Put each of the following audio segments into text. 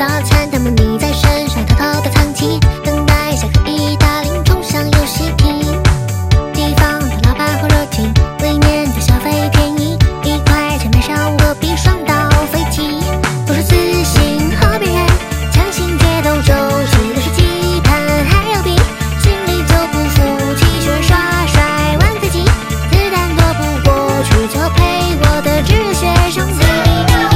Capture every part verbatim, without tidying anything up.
早餐，他们腻在身上，偷偷的藏起，等待下课意大利冲向游戏厅。地方的老板很热情，里面的消费便宜，一块钱买上隔壁双道飞机。都是自信和别人强行街头走，吃的是鸡排还有饼，心里就不服气，学耍帅玩自己，子弹躲不过去，就陪我的只有学生自己。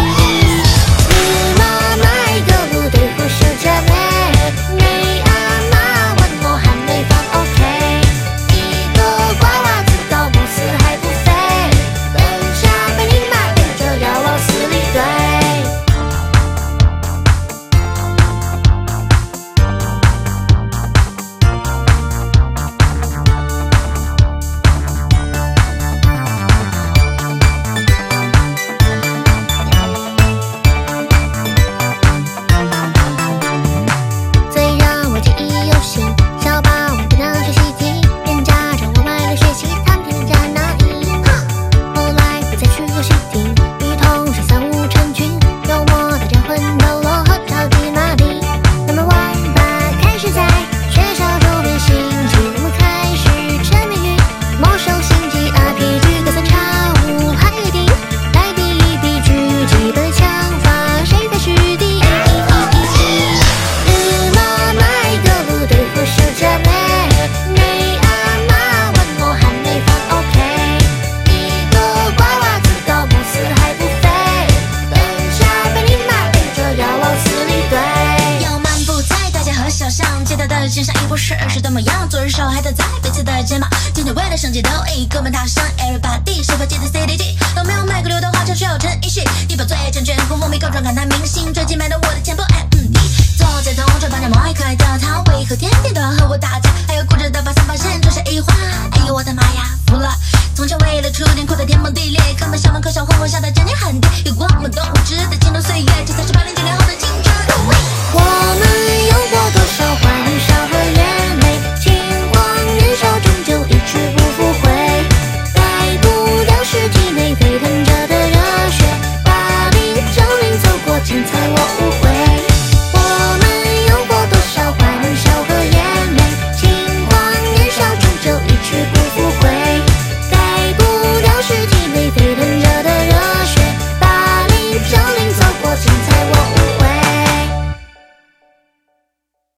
肩上一波事是多么样，左手还搭在彼此的肩膀，今天为了升级都一个门踏上 everybody， 是否记得 C D G 都没有卖过流的花车，需要陈奕迅，你把最证券红红米高装感叹明星，最近买到我的钱包 M D， 坐在同桌帮着某一块掉他，为何天天都要和我打架，还要顾着的把三八线这是一花，哎呦我的妈呀服了，从小为了出点哭得天崩地裂，课本上完课上混混下的真年喊爹，有过我们都无知的青春岁月，这才是八零。